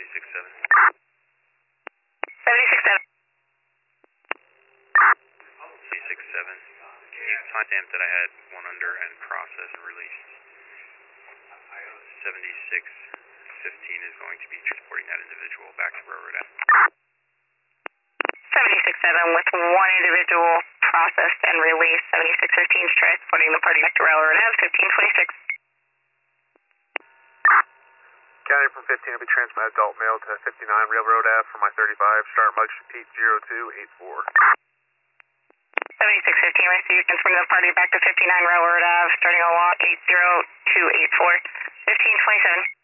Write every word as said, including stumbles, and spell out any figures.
seventy-six seven. seventy-six seven. seventy-six seven. Can you timestamp that I had one under and processed and released? seventy-six fifteen is going to be transporting that individual back to Railroad Ave. seventy-six seven with one individual processed and released. seventy-six fifteen is transporting the party back to Railroad Ave. fifteen twenty-six. County from fifteen will be transmitted adult male to fifty-nine Railroad Ave for my thirty-five. Start mug eight zero two eight four. seventy-six fifteen received. Transferring the party back to fifty-nine Railroad Ave. Starting a walk eight zero two eight four. fifteen twenty-seven.